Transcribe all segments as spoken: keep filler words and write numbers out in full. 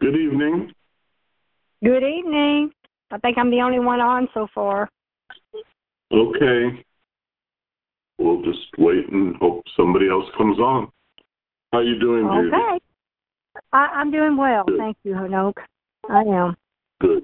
Good evening. Good evening. I think I'm the only one on so far. Okay. We'll just wait and hope somebody else comes on. How you doing, Judy? Okay. I, I'm doing well. Good. Thank you, Hanok. I am. Good.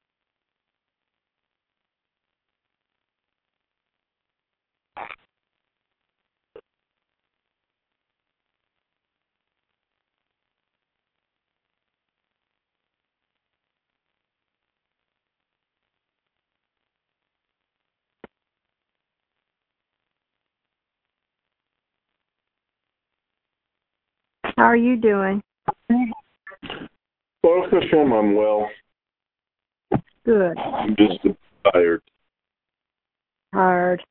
How are you doing? Baruch Hashem, I'm well. Good. I'm just a bit tired. Tired.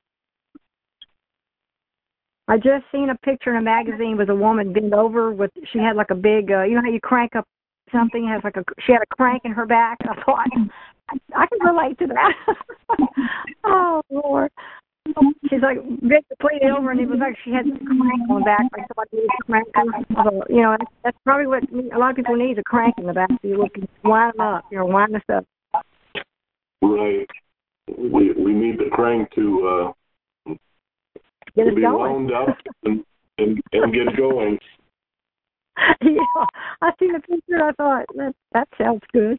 I just seen a picture in a magazine with a woman bent over with, she had like a big, uh, you know how you crank up something, has like a, she had a crank in her back. I thought, I, I can relate to that. Oh, Lord. She's like bent completely over, and it was like she had a crank on the back, like somebody needs a crank. So, you know, that's, that's probably what a lot of people need, a crank in the back. So you can wind them up, you know, wind us up. Right. We we need the crank to, uh, Get to it be going. wound up and, and, and get going. Yeah, I seen the picture and I thought, that, that sounds good.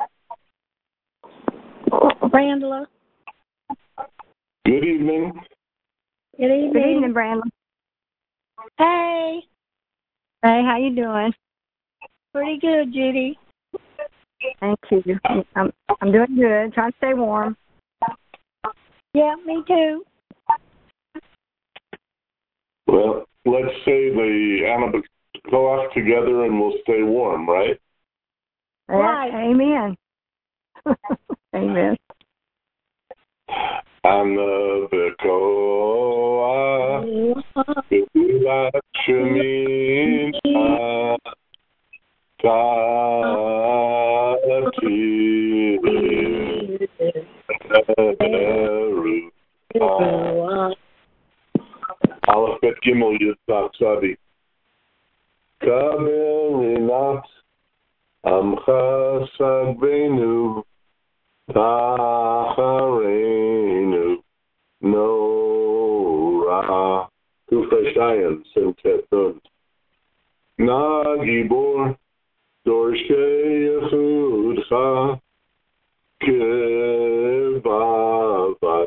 Brandla. Good evening. Good evening. Good evening, Brandla. Hey. Hey, how you doing? Pretty good, Judy. Thank you. I'm I'm doing good. Trying to stay warm. Yeah, me too. Well, let's say the Anna Koach together and we'll stay warm, right? Right. Amen. Amen. Anna Koach, Geulat Sheminah, Tati, Eruah. Aleph Bet Gimel Yud Tav Tzadi. Kabel Inat Amcha Sagbeinu Tachareinu Nora Kufay Shayan Simtet Nun Na Gibor Dorshei Yechudcha Kevavat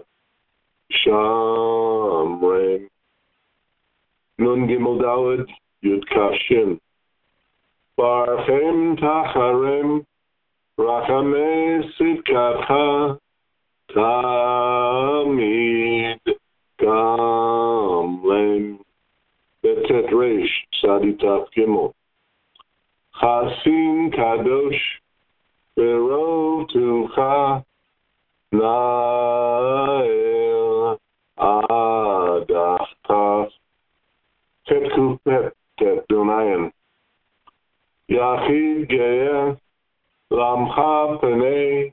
Shamrem Nun Gimel Daled Yud Kaf Shin Barchem Tacharem Rachamei Sidkatcha Tamid Gamlem Betet Reish Sadi Tav Gimel Chasim Kadosh Berov Tucha Nael Adach Tet Kufet Tet Dunayan Yachid Geya Lamcha Penei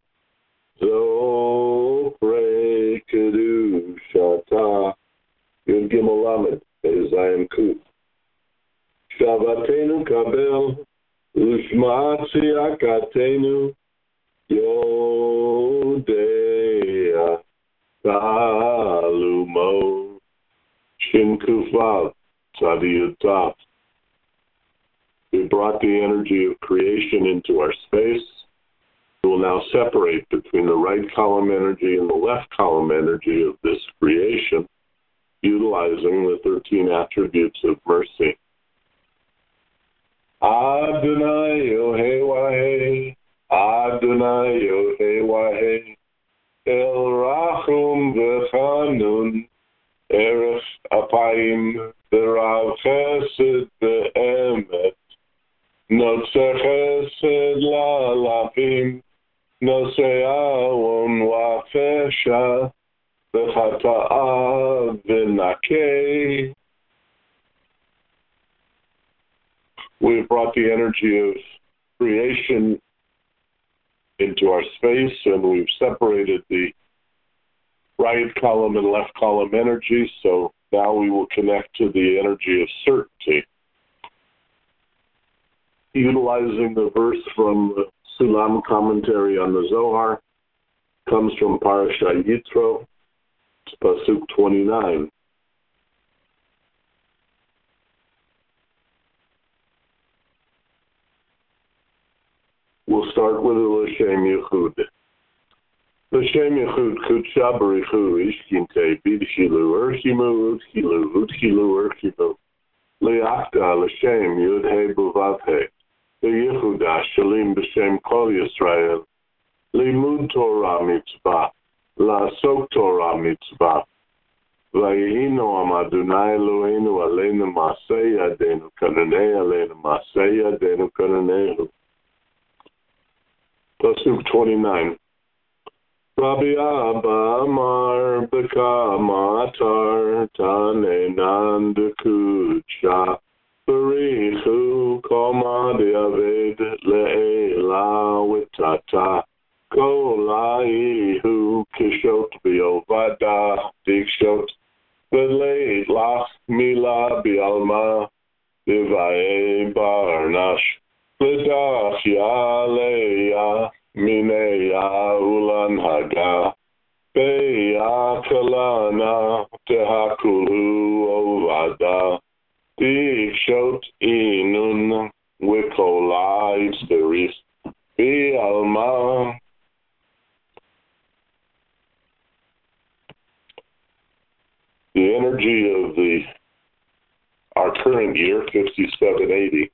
Zofrei Kedushata Yud Gimel Lamed Ezayim Kuf Shavatenu Kabel Ushma Tziyakatenu Yodea Talumo Shin Kufav Tzadiyutav. We brought the energy of creation into our space. We will now separate between the right column energy and the left column energy of this creation, utilizing the thirteen attributes of mercy. Adonai Yohei Wahei, Adonai Yohei Wahei, El Rachum V'Chanun, Erech Apayim, V'Rav Chesed V'Emet, Notzeh Chesed La'alafim, Notzeh Awon Wa'Fesha, V'Chata'a V'Nakei. We've brought the energy of creation into our space, and we've separated the right column and left column energy, so now we will connect to the energy of certainty. utilizing the verse from the Sulam commentary on the Zohar, comes from Parashat Yitro, it's Pasuk twenty-nine. We'll start with the L'Shem Yichud. L'Shem Yichud Kudsha Barichu Ishkinte Bidchilu Urchimu Udchilu Udchilu Urchimu Liachta L'Shem Yud He Buvav He Yehuda Shalim B'Shem Kol Yisrael Limud Torah Mitzvah La'asok Torah Mitzvah Vayihino Am Adonai Eloheinu Aleinu Masei Yadenu Kananei Aleinu Masei Yadenu Kananei. Pasuk twenty-nine. Rabbi Abba Amar B'Kamatar Tanenan Dekucha Barichu Koma De'aved Le'ela Witata Kolaihu Kishot B'Ovada Dikshot V'Leit Lach Mila B'Alma B'Vae Barnash L'Dach Yaleya Mineya Ulan Haga Beya Kalana Tehakulu Ovada Dikshot Inun Wikola Isteris B'Alma. The energy of the our current year, fifty-seven eighty,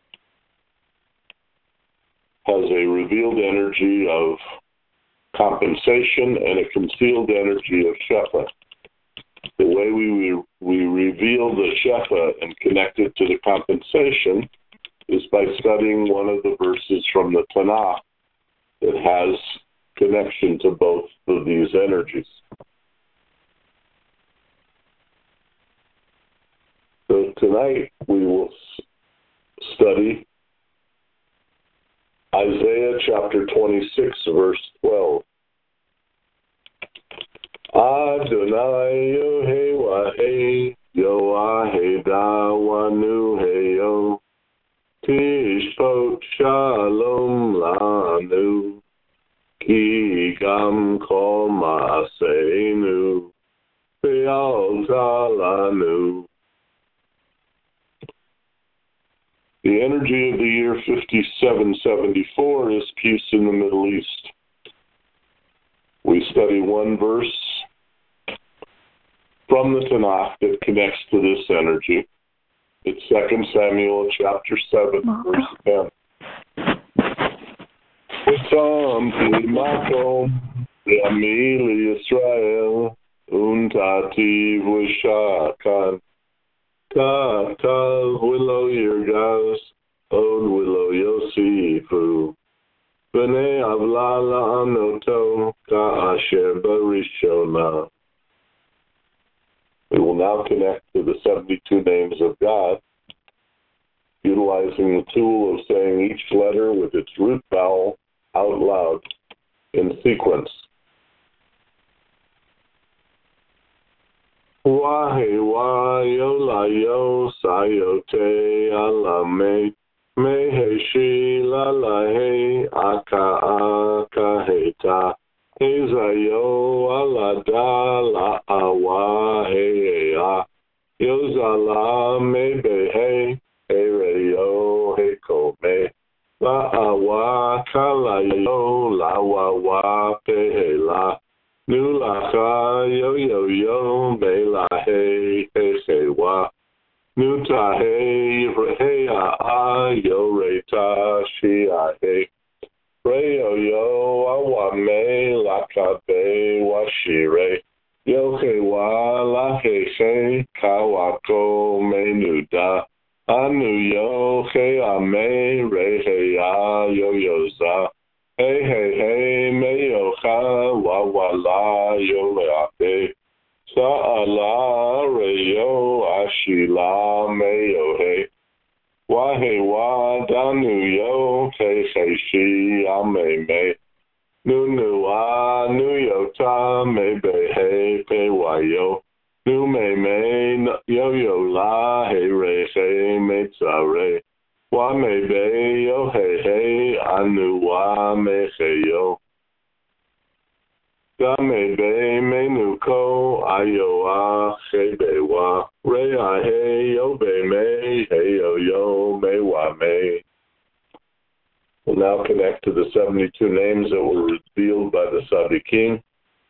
has a revealed energy of compensation and a concealed energy of Shefa. The way we, we, we reveal the Shefa and connect it to the compensation is by studying one of the verses from the Tanakh that has connection to both of these energies. So tonight we will study Isaiah chapter twenty-six, verse twelve. Adonai Yohei Yoahei Dawanu Heyo Tishpot Shalom Lanu Ki Gam Kol Ma'aseinu Be'al Lanu. The energy of the year fifty-seven seventy-four is peace in the Middle East. We study one verse from the Tanakh that connects to this energy. It's Second Samuel chapter seven, verse ten. V'tam makom Yamili Yisrael Untativ V'shakan Ka willow yirgaz, od willow yosifu. B'nei avla la'anoto, ka asher barishona. We will now connect to the seventy-two names of God, utilizing the tool of saying each letter with its root vowel out loud in sequence. Wahe wa yo la yo sayote alame mehe shi la la he aka aka heta hezayo alada la awa he a yozala me behe ere yo he kome la awa kala yo la wa wa pehe la Nulacha yo yo yo me la he he he wa nuta he he a a yo re ta shi a he re yo yo a wa me la ka be wa shi re yo he wa la he he ka wa ko me nuda anu yo he a me re he a yo yo za. Hey, hey, hey, me yo cha, wa wa la yo le ate. Sa ala re yo ashila me yo hey. Wa he wa danu yo te he shi a me me. Nu nu a nu yo ta me be he pe wa yo. Nu me me yo yo la he re he me tsa re. Wa me be yo he he anu wa me he yo. Ga me be me nu ko ayo a he be wa. Re a he yo be me he yo yo me wa me. We'll now connect to the seventy-two names that were revealed by the Sadiqim,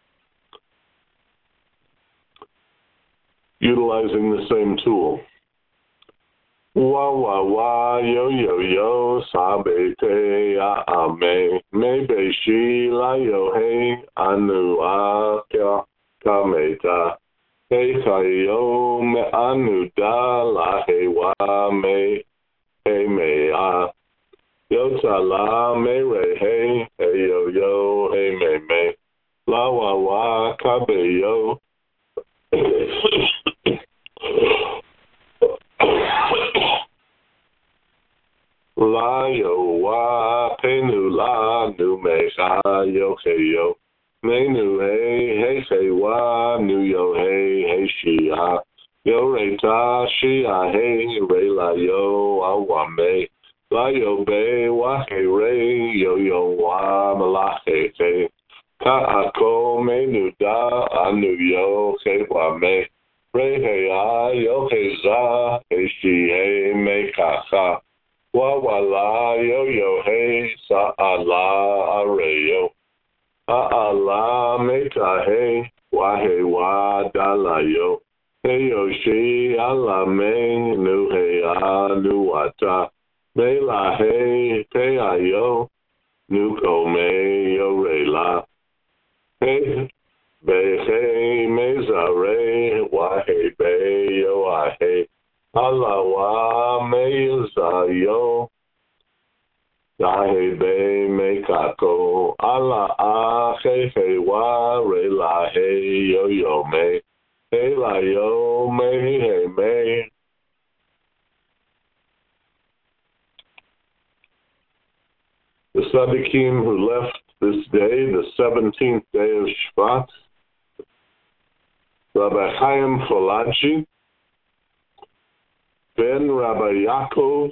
utilizing the same tool. Wa wa wa yo yo yo sabe te a a me me be shi la yo he anu a ka ka me ta he ka yo me anu da la he wa me he me a yo ta la me re he he yo yo he me me la wa wa ka be yo. La yo wa pe nu la nu me ha yo he yo me nu he he he wa nu yo he he shi ha yo re ta shi ha he re la yo a wa me la yo be wa he re yo yo wa ma la he he ka a ko me nu da a nu yo he wa me re he a yo he za he shi he me ka ha. Wa wa la yo yo he sa a la a re yo a a la me ta he wa he wa da la yo he yo shi a la me nu he a nu wa ta me la he pe a yo nu ko me yo re la he be he me za re wa he be yo a he ala wa me za yo da he be me kako ala a he he wa re la he yo yo me he la yo me he me. The Sadiqim who left this day, the seventeenth day of Shvat, Rabbi Chaim Falaji, Ben Rabbi Yaakov,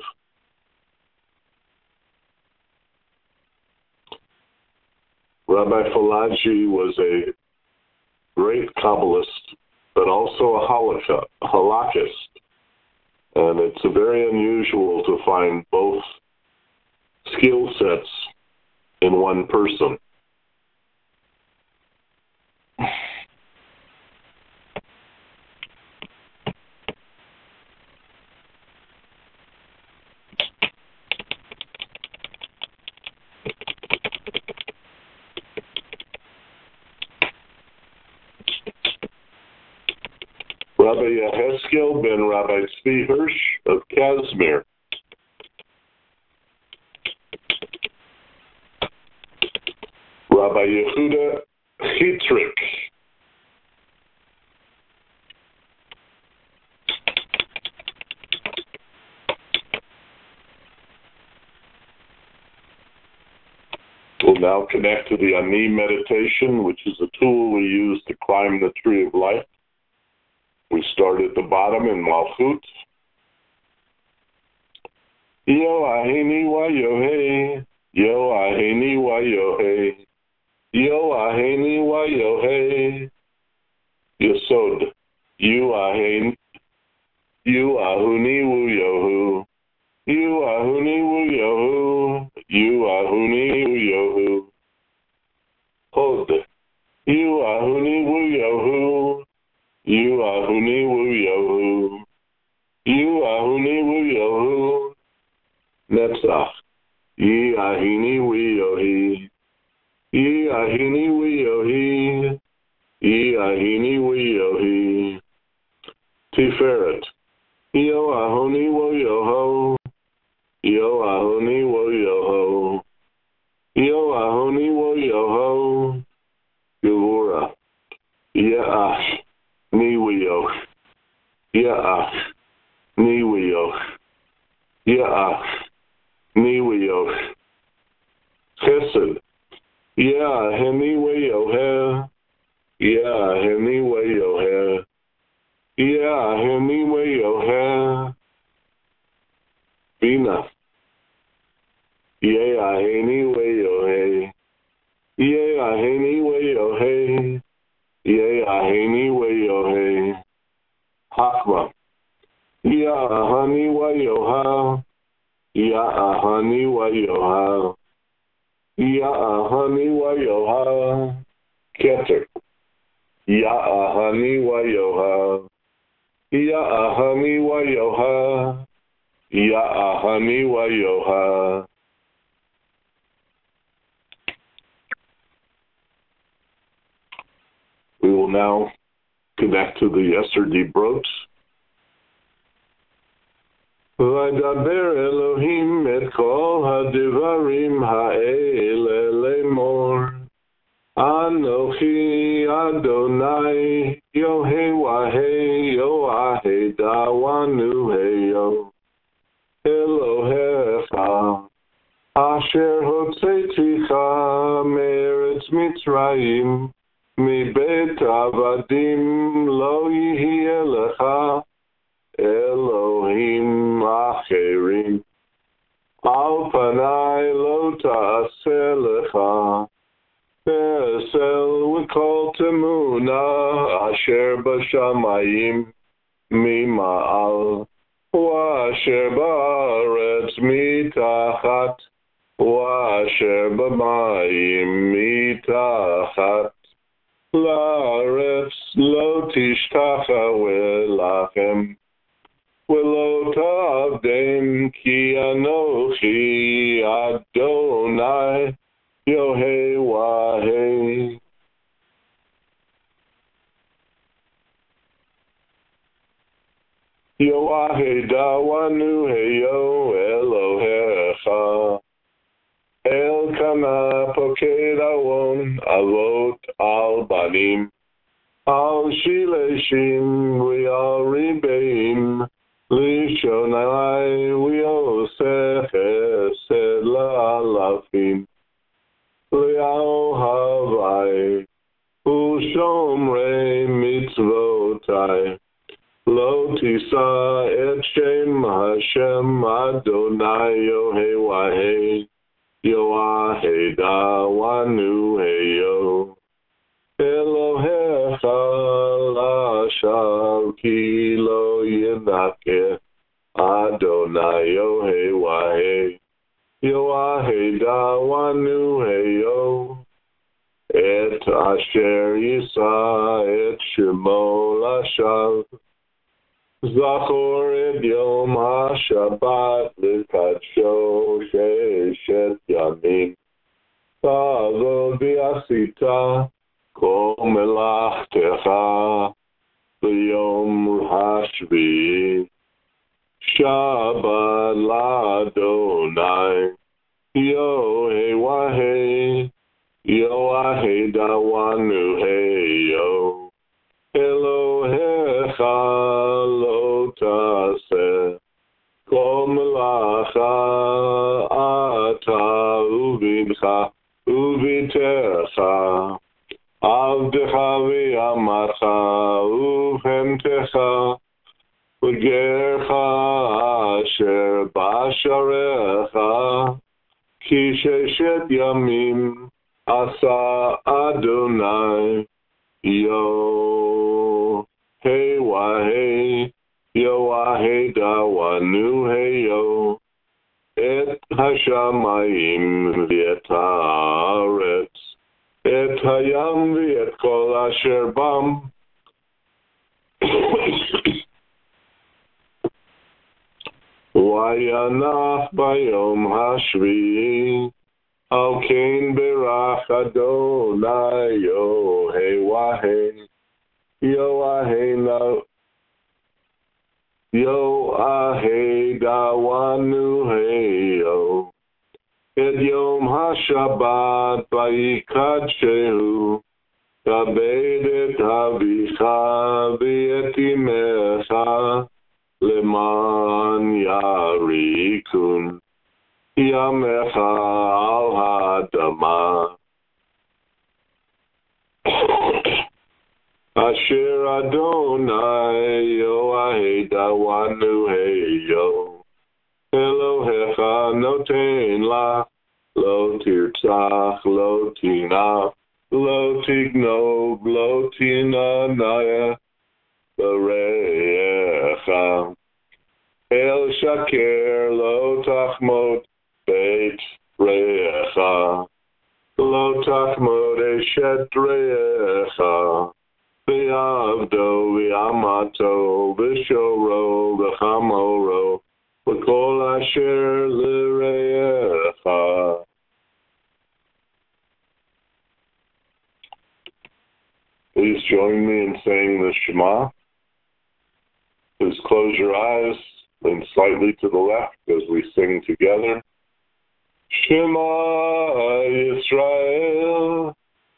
Rabbi Falaji was a great Kabbalist, but also a halakha, halakist, and it's very unusual to find both skill sets in one person. Rabbi Yeheskel ben Rabbi Tzvi Hirsch of Kazmir. Rabbi Yehuda Chitrik. We'll now connect to the Ani meditation, which is a tool we use to climb the tree of life. We start at the bottom in Malchut. Yo ahini wa yo hey, yo ahini wa yo hey, yo ahini wa yo hey, Yesod, you ahini, you ahuni wu yohu, you ahuni wu yohu, you ahuni wu yohu, Hod, you ahuni wu yohu, you ahuni wu yohu, you ahuni wu yohu, Netzach, ye ahini wu yohi, ye ahini wu yohi, ye ahini wu yohi, Tiferet, yo ahuni wu yoho, yo ahuni wu yoho, yo ahuni wu yoho, Gevura, Ya'ah, Niwiyo, Ya'ah, Niwiyo, Ya'ah, Niwiyo, Chesed, Ya'ah, Niwiyo, Ya'ah, Niwiyo, Ya'ah, Niwiyo, Bina, Ye aheni weyohe. Ye aheni weyohe. Ye aheni weyohe. Hakma. Ya ahani weyoha. Ya ahani weyoha. Ya ahani weyoha. Keter. Ya ahani weyoha. Ya ahani weyoha. Ya ahani weyoha. We will now connect to the yesterday brooks. V'daber Elohim et kol hadivarim ha'ele lemor. Anochi Adonai Yohe Wahe Yoahe Dawanu Heyo Elohecha Asher Hotzeticha Meretz Mitzrayim מבית עבדים לא יהיה לך אלוהים אחרים. על פניי לא תעשה לך פסל וכל תמונה אשר בשמיים ממעל ואשר בארץ מתחת ואשר במים מתחת. לארץ לא תשתחווה לכם, ולא תעבדם, כי אנוכי אדוני יוהה ואה. יוהה דawanu heyo אלוהיך. Elkanah poked awon avot al banim al shileshim ve'al ribeim lishonai ve'oseh chesed la'alafim le'ohavai u'shomrei mitzvotai lo tisa et shem Hashem Adonai Yohe Wahe Yoahe dawanu heyo Elohecha lashav ki lo yinake Adonai Yohe Wahe Yoahe dawanu heyo Et asher yisa et shemo lashav Zachor et yom ha-shabbat l'kadsho she'eshet yamim Ta'avod v'asita kol melachtecha b'yom hashvi'i Shabbat l'Adonai Yohe Wahe Yoahe dawanu heyo Elohecha lo taseh kol melacha ata ubincha ubitecha avdecha v'amarcha uvhemtecha v'gercha asher b'asharecha ki sheshet yamim asa Adonai Yo hey wahe Yoahe dawanu heyo et hashamayim v'et haaretz et hayam v'et kol asher bam Vayanach bayom hashvi'i al kein berach Adonai Yohe Wahe Yoahe na Yoahe dawanu heyo et yom ha-shabbat vayikadshehu kabed et avicha v'et imecha leman yarikun yamecha al ha'adama Asher Adonai Yoahe dawanu heyo Elohecha noten la, lo tirtzach, lo tina, lo tignob, lo tinanaya, berecha. El shaker, lo tachmod, beit recha. Lo tachmod eshet recha. V'yavdo, v'yamato, v'shoro, v'chamoro, v'kol asher l'recha. Please join me in saying the Shema. Please close your eyes, lean slightly to the left as we sing together. Shema Yisrael,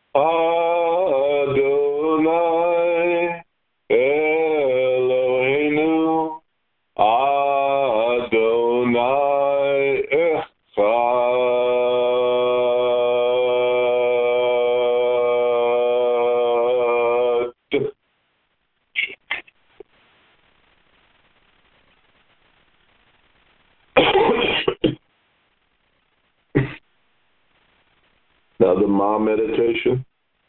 Adonai, Eloheinu, Adonai Echad. Now the Ma meditation.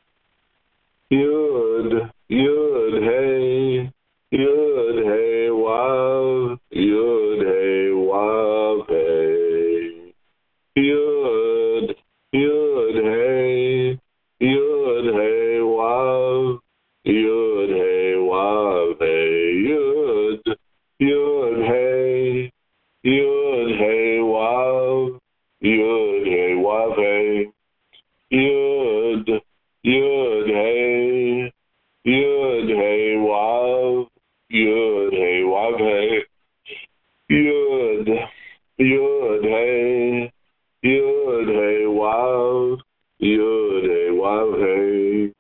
Yud, Yud, Hey, Yud, Hey, Wav, Yud, Hey, Wav, Hey. Yud, Yud, Hey, Yud, Hey, Wav, Yud, Hey, Wav, Hey. Yud, Yud, Hey, Yud, Hey, Wav, Yud, Hey, Wav, Hey. Yud, Yud, Hey, Yud, Hey, Wav, Yud, Hey, Wav, Hey. Yud, Yud, Hey, Yud, Hey, Wav, Yud, Hey, Wav, Hey.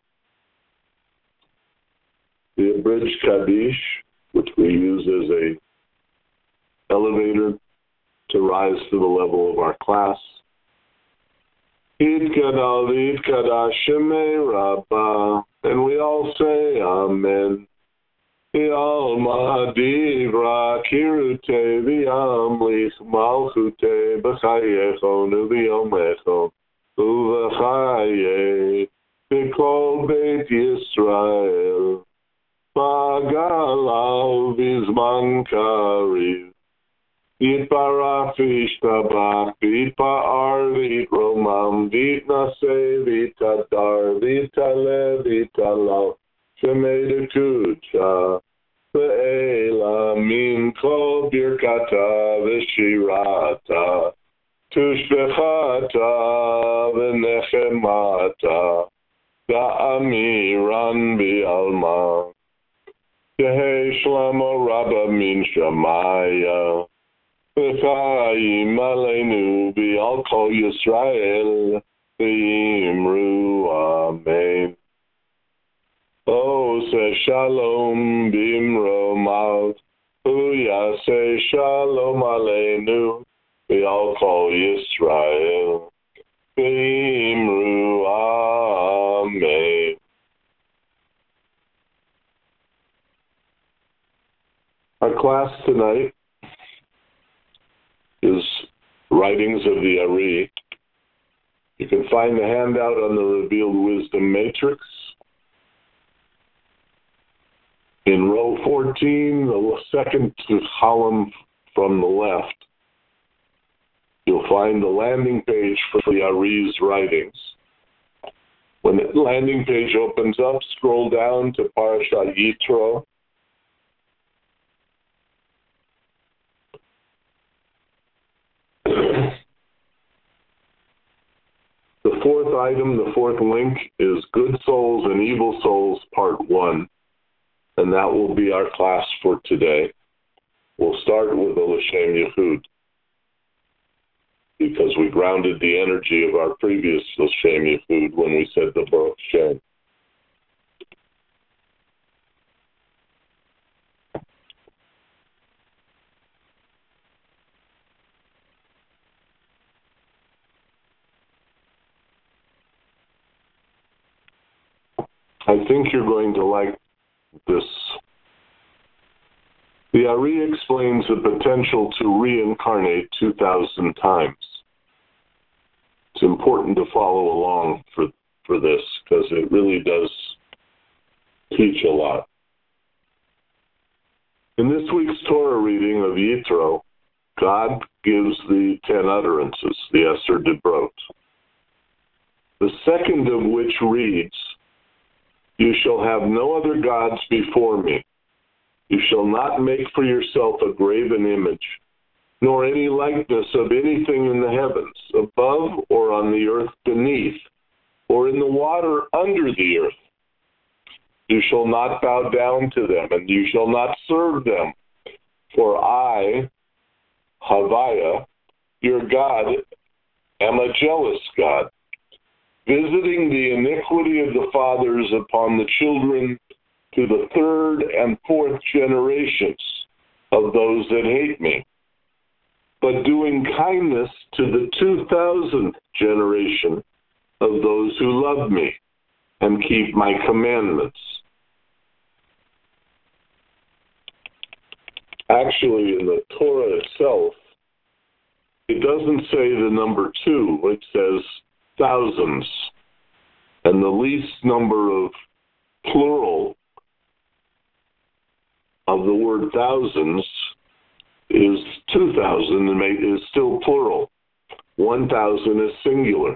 The abridged Kaddish, which we use as a elevator to rise to the level of our class. Yitkadal v'yitkadash shemei Rabbah, and we all say Amen. Yalma divra kirute v'yamlich malchute b'chayechon u'v'yomechon u'v'chaye b'kol beit Yisrael b'galal v'zman kariv. Yitbarach v'yishtabach, v'yitpa'ar v'yitromam, v'yitnaseh v'yitadar, v'yitaleh v'yitalal, shemei dekucha, v'ela min kol birkata v'shirata, tushbechata v'nechemata, da'amiran b'alma, Yehei Shlomo Rabba min Shamaya, V'chaim aleinu v'al kol Yisrael v'yimru Amen. Oseh shalom b'imromav u'yaseh shalom aleinu v'al kol Yisrael v'yimru Amen. Our class tonight is Writings of the Ari. You can find the handout on the Revealed Wisdom Matrix. In row fourteen, the second column from the left, you'll find the landing page for the Ari's writings. When the landing page opens up, scroll down to Parashat Yitro. The fourth item, the fourth link, is Good Souls and Evil Souls, Part one. And that will be our class for today. We'll start with the L'Shem Yehud, because we grounded the energy of our previous L'Shem Yehud when we said the Baruch Shem. I think you're going to like this The Ari explains the potential to reincarnate two thousand times. It's important to follow along for, for this because it really does teach a lot. In this week's Torah reading of Yitro, God gives the ten utterances, the Eser Dibrot. The second of which reads, "You shall have no other gods before me. You shall not make for yourself a graven image, nor any likeness of anything in the heavens, above or on the earth beneath, or in the water under the earth. You shall not bow down to them, and you shall not serve them. For I, Havaya, your God, am a jealous God, visiting the iniquity of the fathers upon the children to the third and fourth generations of those that hate me, but doing kindness to the two thousandth generation of those who love me and keep my commandments." Actually, in the Torah itself, it doesn't say the number two, it says thousands. And the least number of plural of the word thousands is two thousand, and is still plural. one thousand is singular.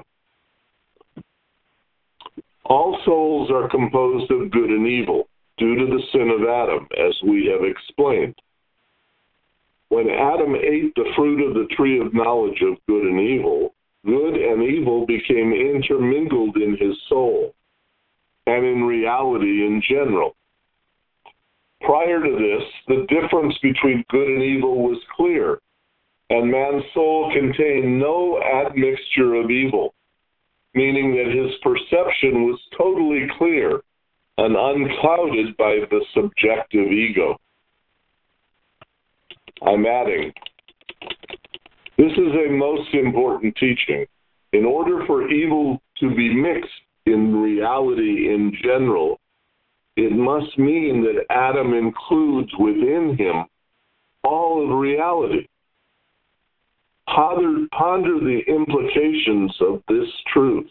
All souls are composed of good and evil due to the sin of Adam, as we have explained. When Adam ate the fruit of the tree of knowledge of good and evil, good and evil became intermingled in his soul and in reality in general. Prior to this, the difference between good and evil was clear, and man's soul contained no admixture of evil, meaning that his perception was totally clear and unclouded by the subjective ego. I'm adding, this is a most important teaching. In order for evil to be mixed in reality in general, it must mean that Adam includes within him all of reality. Ponder, ponder the implications of this truth.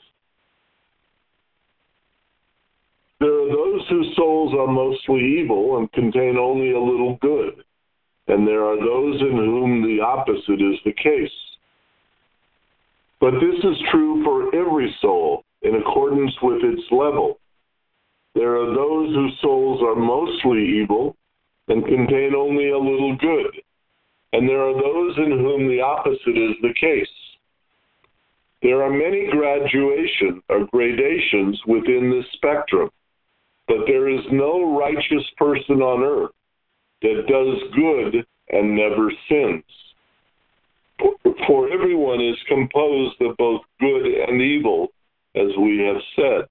There are those whose souls are mostly evil and contain only a little good, and there are those in whom the opposite is the case. But this is true for every soul in accordance with its level. There are those whose souls are mostly evil and contain only a little good, and there are those in whom the opposite is the case. There are many graduations or gradations within this spectrum, but there is no righteous person on earth that does good and never sins. For everyone is composed of both good and evil, as we have said.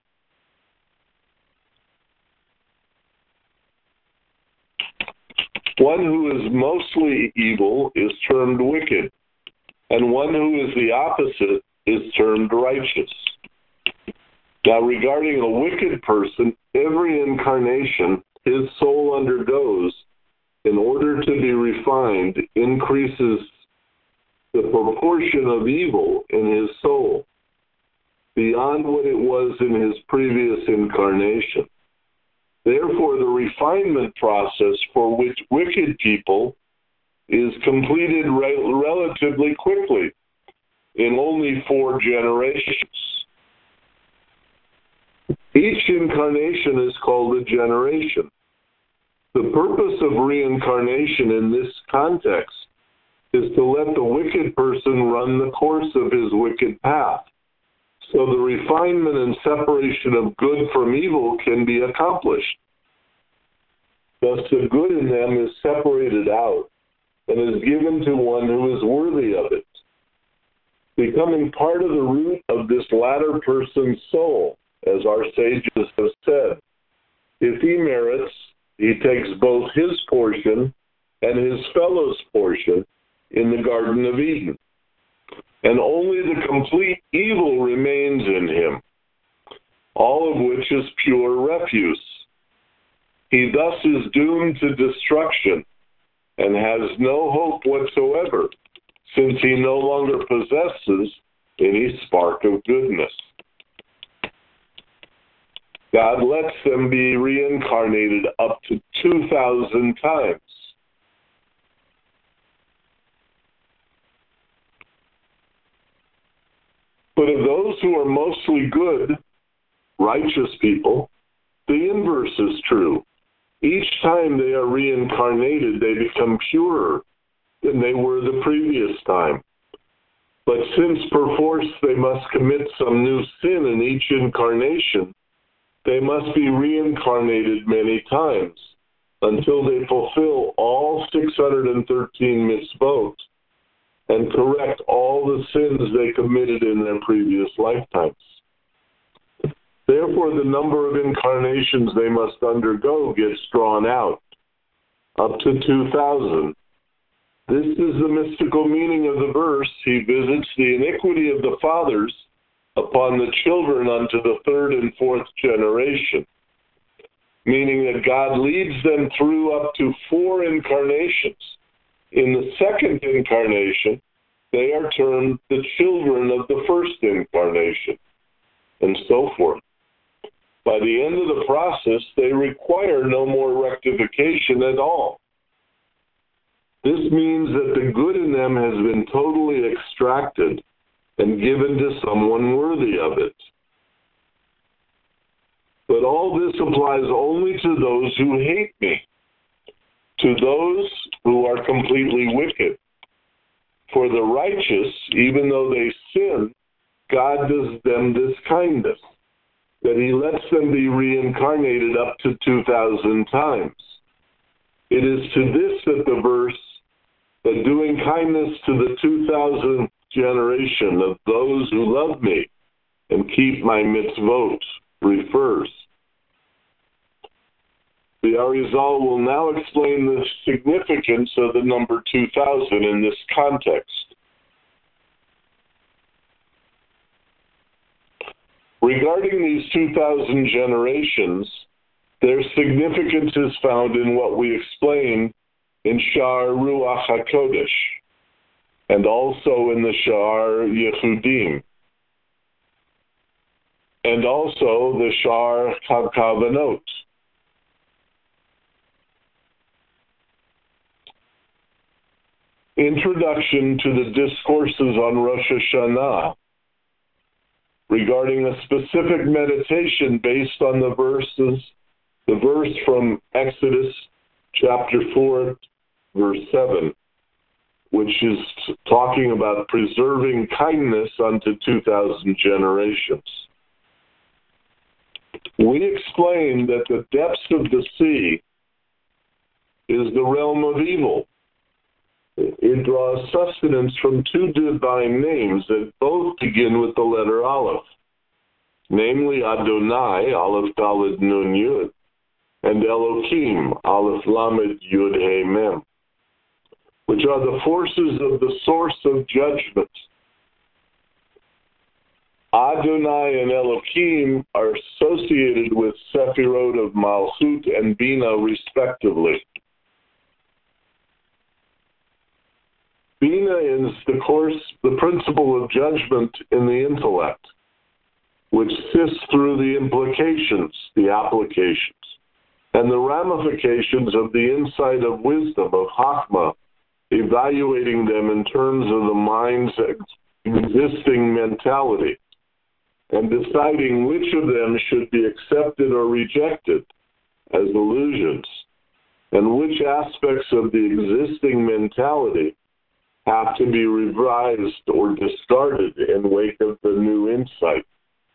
One who is mostly evil is termed wicked, and one who is the opposite is termed righteous. Now, regarding a wicked person, every incarnation his soul undergoes, in order to be refined, increases the proportion of evil in his soul beyond what it was in his previous incarnation. Therefore, the refinement process for which wicked people is completed re- relatively quickly, in only four generations. Each incarnation is called a generation. The purpose of reincarnation in this context is to let the wicked person run the course of his wicked path, so the refinement and separation of good from evil can be accomplished. Thus, the good in them is separated out and is given to one who is worthy of it, becoming part of the root of this latter person's soul, as our sages have said. If he merits, he takes both his portion and his fellow's portion in the Garden of Eden, and only the complete evil remains in him, all of which is pure refuse. He thus is doomed to destruction and has no hope whatsoever, since he no longer possesses any spark of goodness. God lets them be reincarnated up to two thousand times. But of those who are mostly good, righteous people, the inverse is true. Each time they are reincarnated, they become purer than they were the previous time. But since perforce they must commit some new sin in each incarnation, they must be reincarnated many times until they fulfill all six hundred thirteen mitzvot and correct all the sins they committed in their previous lifetimes. Therefore, the number of incarnations they must undergo gets drawn out, up to two thousand. This is the mystical meaning of the verse, he visits the iniquity of the fathers upon the children unto the third and fourth generation, meaning that God leads them through up to four incarnations. In the second incarnation, they are termed the children of the first incarnation, and so forth. By the end of the process, they require no more rectification at all. This means that the good in them has been totally extracted and given to someone worthy of it. But all this applies only to those who hate me, to those who are completely wicked. For the righteous, even though they sin, God does them this kindness, that he lets them be reincarnated up to two thousand times. It is to this that the verse, that doing kindness to the two thousandth generation of those who love me and keep my mitzvot, refers. The Arizal will now explain the significance of the number two thousand in this context. Regarding these two thousand generations, their significance is found in what we explain in Sha'ar Ruach HaKodesh, and also in the Sha'ar Yehudim, and also the Sha'ar HaKavanot. Introduction to the discourses on Rosh Hashanah, regarding a specific meditation based on the verses, the verse from Exodus chapter four, verse seven, which is talking about preserving kindness unto two thousand generations. We explained that the depths of the sea is the realm of evil. It draws sustenance from two divine names that both begin with the letter Aleph, namely Adonai, Aleph Daled Nun Yud, and Elohim, Aleph Lamed Yud He Mem, which are the forces of the source of judgment. Adonai and Elohim are associated with Sephirot of Malchut and Bina, respectively. Bina is the course, the principle of judgment in the intellect, which sifts through the implications, the applications, and the ramifications of the insight of wisdom, of Chachma, evaluating them in terms of the mind's existing mentality, and deciding which of them should be accepted or rejected as illusions, and which aspects of the existing mentality have to be revised or discarded in wake of the new insight.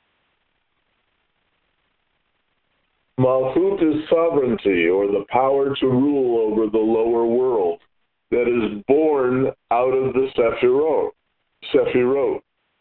Malchut is sovereignty, or the power to rule over the lower world that is born out of the Sephirot. Sephirot.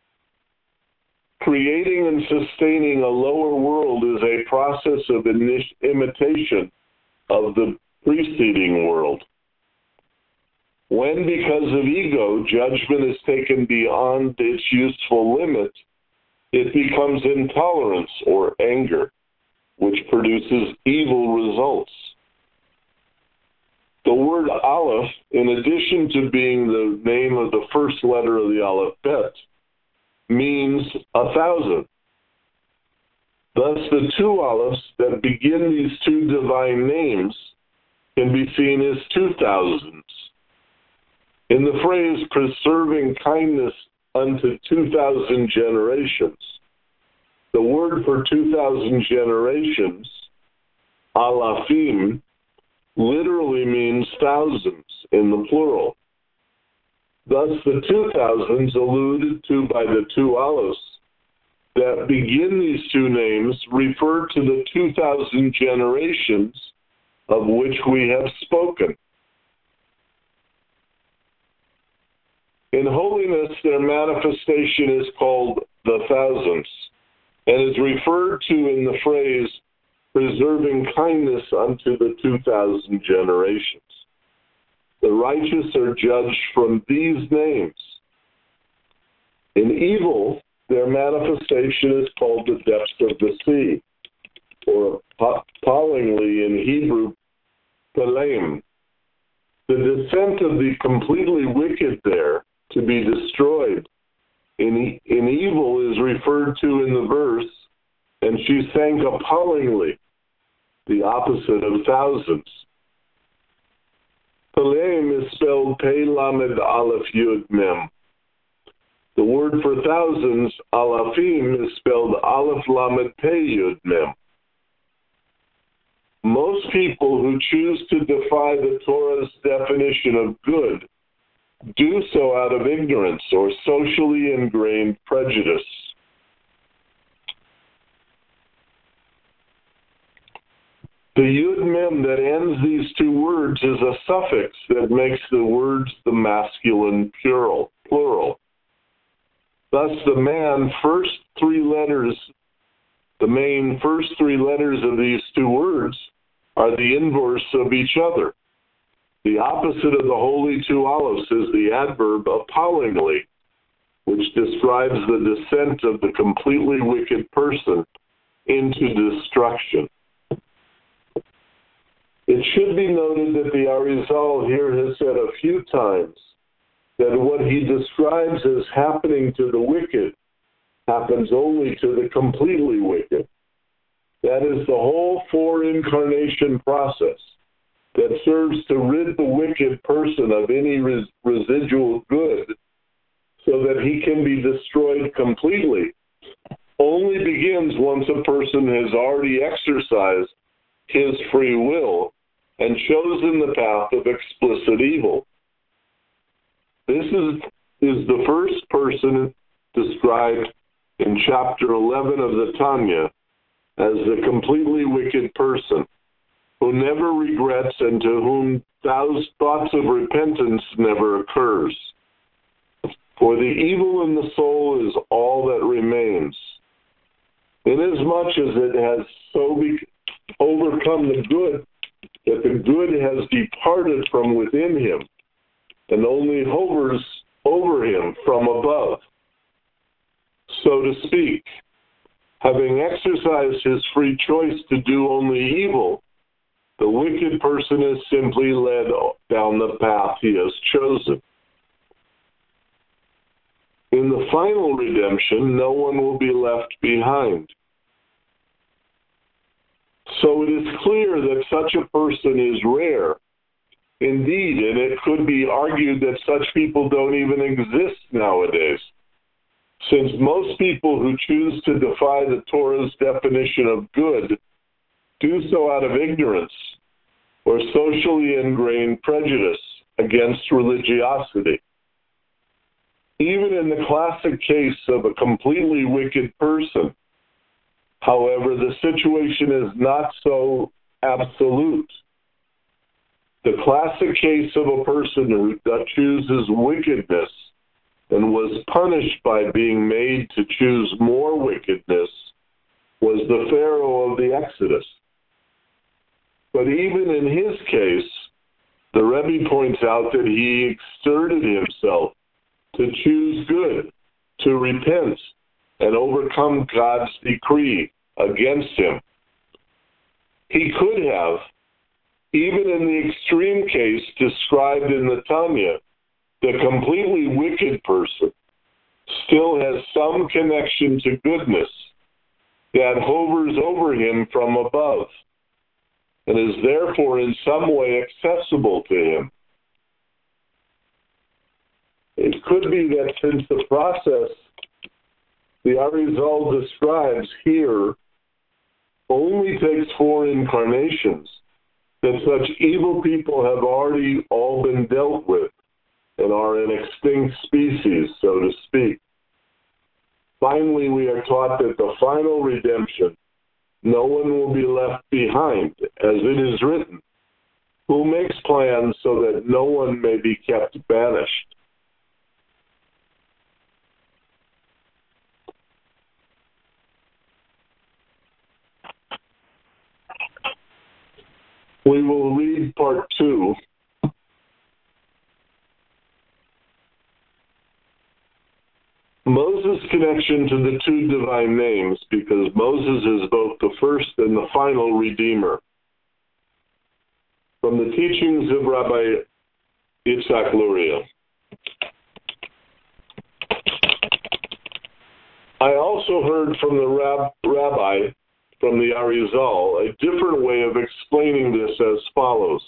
Creating and sustaining a lower world is a process of init- imitation of the preceding world. When, because of ego, judgment is taken beyond its useful limit, it becomes intolerance or anger, which produces evil results. The word Aleph, in addition to being the name of the first letter of the alphabet, means a thousand. Thus, the two Alephs that begin these two divine names can be seen as two thousands. In the phrase, preserving kindness unto two thousand generations, the word for two thousand generations, Alafim, literally means thousands in the plural. Thus, the two thousands alluded to by the two Alephs that begin these two names refer to the two thousand generations of which we have spoken. In holiness, their manifestation is called the thousands and is referred to in the phrase, preserving kindness unto the two thousand generations. The righteous are judged from these names. In evil, their manifestation is called the depths of the sea, or appallingly in Hebrew, Pelaim. The descent of the completely wicked there to be destroyed in, in evil is referred to in the verse, and she sank appallingly, the opposite of thousands. Pelaim is spelled Pei Lamed Aleph Yud Mem. The word for thousands, Alafim, is spelled Aleph Lamed Pei Yud Mem. Most people who choose to defy the Torah's definition of good do so out of ignorance or socially ingrained prejudice. The Yud Mem that ends these two words is a suffix that makes the words the masculine plural. plural. Thus, the man first three letters, the main first three letters of these two words are the inverse of each other. The opposite of the holy two Alephs is the adverb appallingly, which describes the descent of the completely wicked person into destruction. It should be noted that the Arizal here has said a few times that what he describes as happening to the wicked happens only to the completely wicked. That is the whole four-incarnation process that serves to rid the wicked person of any res- residual good so that he can be destroyed completely, only begins once a person has already exercised his free will and chosen the path of explicit evil. This is, is the first person described in chapter eleven of the Tanya as the completely wicked person, who never regrets and to whom those thoughts of repentance never occurs. For the evil in the soul is all that remains. Inasmuch as it has so be- overcome the good, that the good has departed from within him and only hovers over him from above. So to speak, having exercised his free choice to do only evil, the wicked person is simply led down the path he has chosen. In the final redemption, no one will be left behind. So it is clear that such a person is rare. Indeed, and it could be argued that such people don't even exist nowadays, since most people who choose to defy the Torah's definition of good do so out of ignorance or socially ingrained prejudice against religiosity. Even in the classic case of a completely wicked person, however, the situation is not so absolute. The classic case of a person who chooses wickedness and was punished by being made to choose more wickedness was the Pharaoh of the Exodus. But even in his case, the Rebbe points out that he exerted himself to choose good, to repent, and overcome God's decree against him. He could have, even in the extreme case described in the Tanya, the completely wicked person still has some connection to goodness that hovers over him from above and is therefore in some way accessible to him. It could be that since the process the Arizal describes here only takes four incarnations, that such evil people have already all been dealt with and are an extinct species, so to speak. Finally, we are taught that the final redemption, no one will be left behind, as it is written, who makes plans so that no one may be kept banished. We will read part two. Moses' connection to the two divine names, because Moses is both the first and the final Redeemer. From the teachings of Rabbi Yitzhak Luria. I also heard from the rab- rabbi, from the Arizal, a different way of explaining this as follows.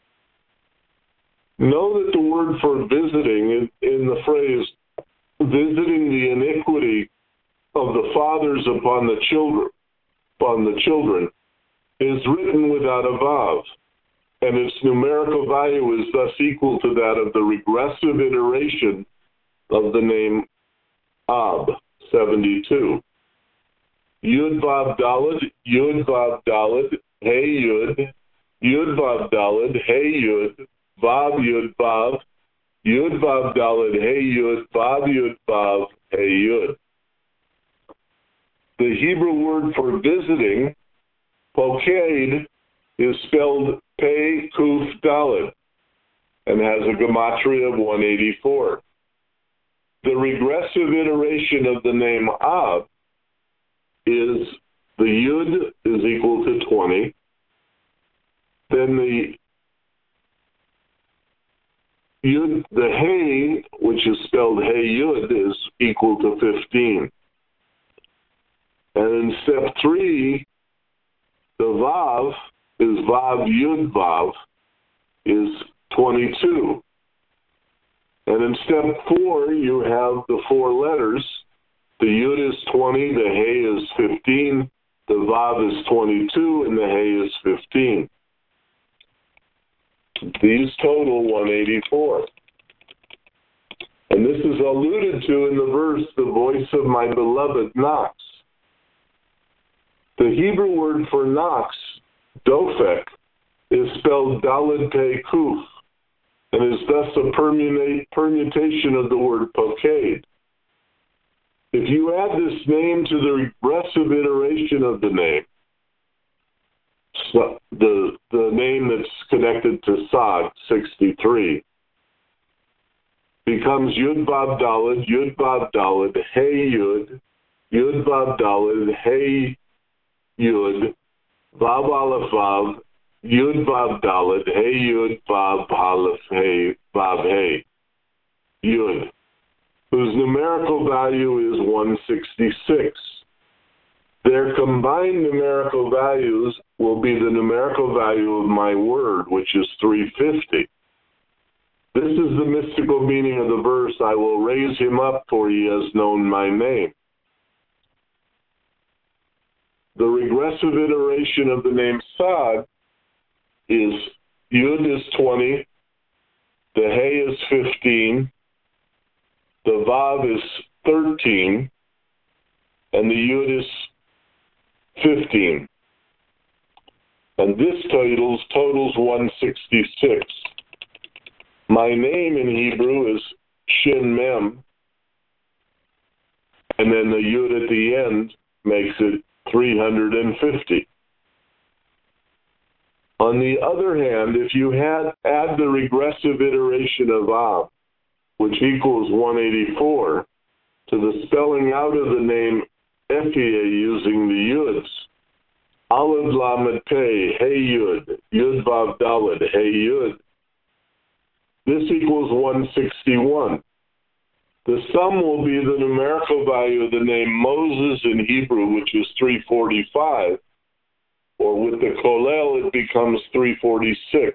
Know that the word for visiting in, in the phrase, visiting the iniquity of the fathers upon the children, upon the children, is written without a vav, and its numerical value is thus equal to that of the regressive iteration of the name Ab, seventy-two. Yud Vav Daled, Yud Vav Daled, Hey Yud, Yud Vav Daled, Hey Yud, Vav Yud Vav, Yud Vav Daled, Hey Yud, Vav Yud Vav, Hey Yud. The Hebrew word for visiting, Poked, is spelled Pei Kuf Daled and has a gematria of one eighty-four. The regressive iteration of the name Ab is the Yud is equal to twenty, then the Yud, the Hey, which is spelled Hey Yud, is equal to fifteen. And in step three, the Vav is Vav Yud Vav, is twenty-two. And in step four, you have the four letters. The Yud is twenty, the Hey is fifteen, the Vav is twenty-two, and the Hey is fifteen. These total one eighty-four. And this is alluded to in the verse, the voice of my beloved knocks. The Hebrew word for knocks, Dofek, is spelled Daled Pei Kuf, and is thus a permutation of the word Poked. If you add this name to the regressive iteration of the name, so the, the name that's connected to Sod, sixty-three, becomes Yud Vav Daled, Yud Vav Daled, Hey Yud, Yud Vav Daled, Hey Yud, Vav Aleph Vav, Yud Vav Daled, Hey Yud, Vav Aleph Hey, Vav Hey, Yud, whose numerical value is one sixty-six. Their combined numerical values will be the numerical value of my word, which is three fifty. This is the mystical meaning of the verse, I will raise him up, for he has known my name. The regressive iteration of the name Sod is Yud is twenty, the Hey is fifteen, the Vav is thirteen, and the Yud is fifteen. And this totals totals one sixty-six. My name in Hebrew is Shin Mem, and then the Yud at the end makes it three hundred fifty. On the other hand, if you had add the regressive iteration of Ab, which equals one eighty-four, to the spelling out of the name Ephia using the Yuds, Aleph Lamed Pei, Hey Yud, Yud Vav Daled, Hey Yud. This equals one hundred sixty-one. The sum will be the numerical value of the name Moses in Hebrew, which is three hundred forty-five, or with the Kolel it becomes three hundred forty-six.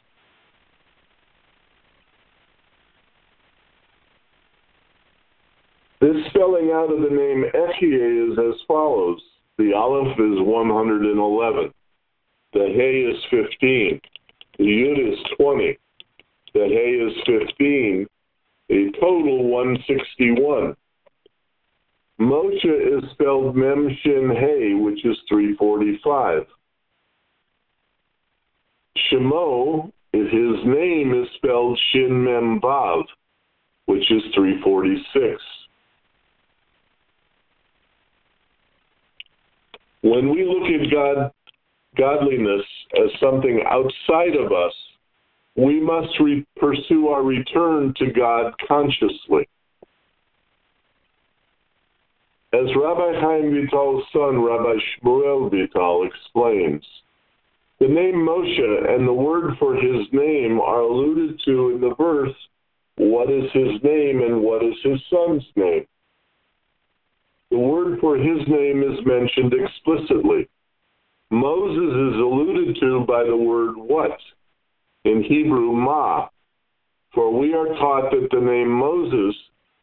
This spelling out of the name Echie is as follows. The Aleph is one hundred eleven. The Hey is fifteen. The Yud is twenty. The Hey is fifteen. A total one hundred sixty-one. Moshe is spelled Mem Shin Hey, which is three hundred forty-five. Shemo, his name is spelled Shin Mem Vav, which is three hundred forty-six. When we look at God, godliness as something outside of us, we must re- pursue our return to God consciously. As Rabbi Chaim Vital's son, Rabbi Shmuel Vital, explains, the name Moshe and the word for his name are alluded to in the verse, what is his name and what is his son's name? The word for his name is mentioned explicitly. Moses is alluded to by the word what? In Hebrew, ma. For we are taught that the name Moses,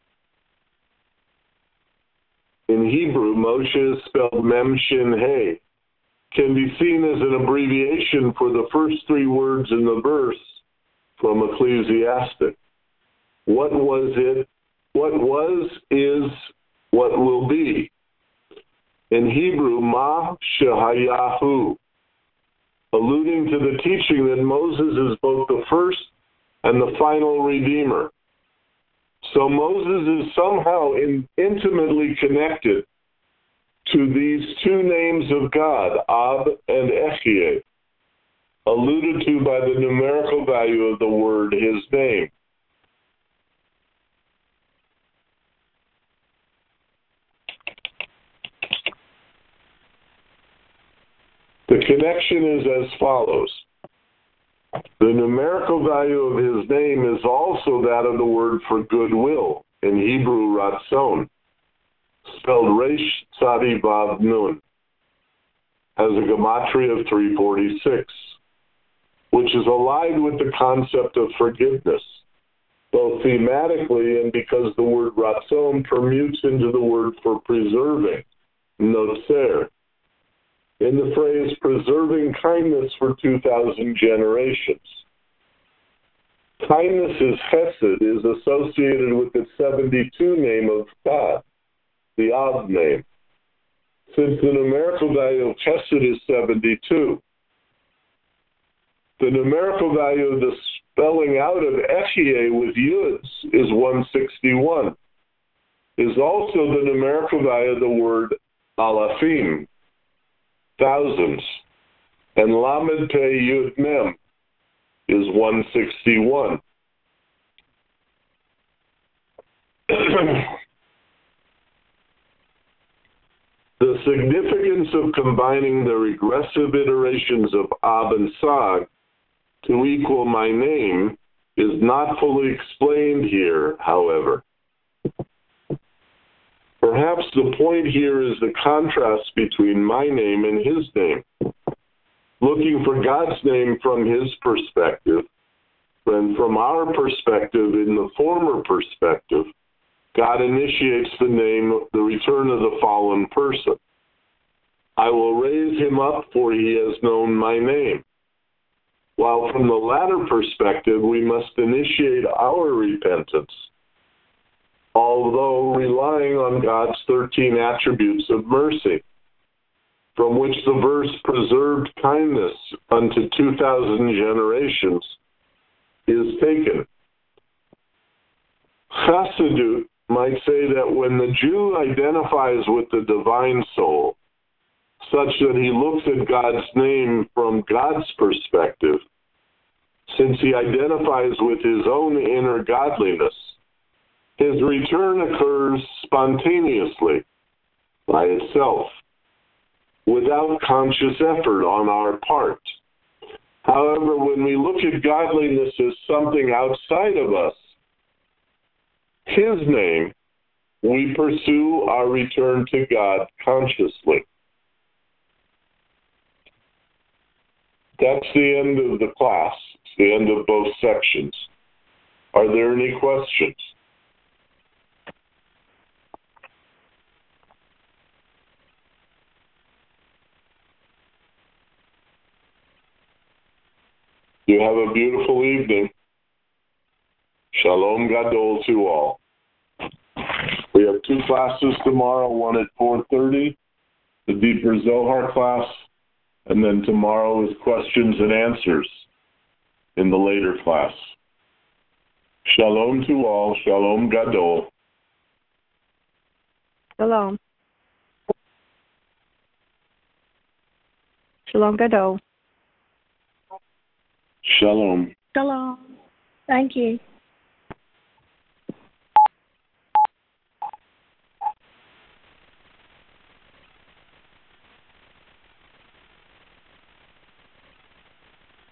in Hebrew, Moshe is spelled Mem Shin Hey, can be seen as an abbreviation for the first three words in the verse from Ecclesiastic. What was it? What was, is, what will be. In Hebrew, Ma Shehayahu, alluding to the teaching that Moses is both the first and the final Redeemer. So Moses is somehow in, intimately connected to these two names of God, Ab and Echie, alluded to by the numerical value of the word, his name. The connection is as follows. The numerical value of his name is also that of the word for goodwill, in Hebrew, ratzon, spelled Resh Tzadi Vav Nun, has a gematria of three hundred forty-six, which is allied with the concept of forgiveness, both thematically and because the word ratzon permutes into the word for preserving, notzer, in the phrase preserving kindness for two thousand generations. Kindness is chesed, is associated with the seventy-two name of God, the Ab name. Since the numerical value of chesed is seventy-two, the numerical value of the spelling out of Echie with Yuds is one hundred sixty-one, is also the numerical value of the word alafim, thousands, and Lamed Pei Yud Mem is one hundred sixty-one. The significance of combining the regressive iterations of Ab and Sag to equal my name is not fully explained here, however. Perhaps the point here is the contrast between my name and his name. Looking for God's name from his perspective, and from our perspective, in the former perspective, God initiates the name, the return of the fallen person. I will raise him up, for he has known my name. While from the latter perspective, we must initiate our repentance, although relying on God's thirteen attributes of mercy, from which the verse preserved kindness unto two thousand generations is taken. Chassidut might say that when the Jew identifies with the divine soul, such that he looks at God's name from God's perspective, since he identifies with his own inner godliness, his return occurs spontaneously, by itself, without without conscious effort on our part. However, when we look at godliness as something outside of us, His name, we pursue our return to God consciously. That's the end of the class. It's the end of both sections. Are there any questions? You have a beautiful evening. Shalom Gadol to all. We have two classes tomorrow, one at four thirty, the Deeper Zohar class, and then tomorrow is questions and answers in the later class. Shalom to all. Shalom Gadol. Shalom. Shalom Gadol. Shalom. Shalom. Thank you.